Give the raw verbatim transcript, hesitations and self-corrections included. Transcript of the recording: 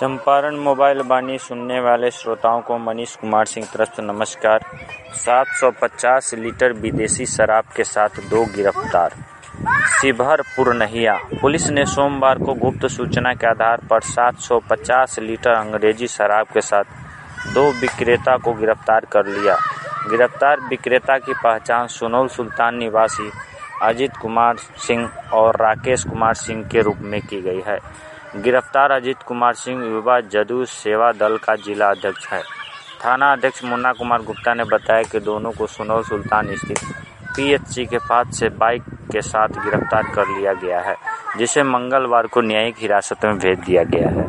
Champaran mobile वाणी सुनने वाले श्रोताओं को मनीष कुमार सिंह तरफ से नमस्कार। सात सौ पचास लीटर विदेशी शराब के साथ दो गिरफ्तार। शिवहर पुरनहिया पुलिस ने सोमवार को गुप्त सूचना के आधार पर सात सौ पचास लीटर अंग्रेजी शराब के साथ दो विक्रेता को गिरफ्तार कर लिया। गिरफ्तार विक्रेता की पहचान सोनौल सुल्तान निवासी अजीत कुमार सिंह और राकेश कुमार सिंह के रूप में की गई है। गिरफ्तार अजीत कुमार सिंह युवा जदयू सेवा दल का जिला अध्यक्ष है। थाना अध्यक्ष मुन्ना कुमार गुप्ता ने बताया कि दोनों को सोनौल सुल्तान स्थित पीएचसी के पास से बाइक के साथ गिरफ्तार कर लिया गया है, जिसे मंगलवार को न्यायिक हिरासत में भेज दिया गया है।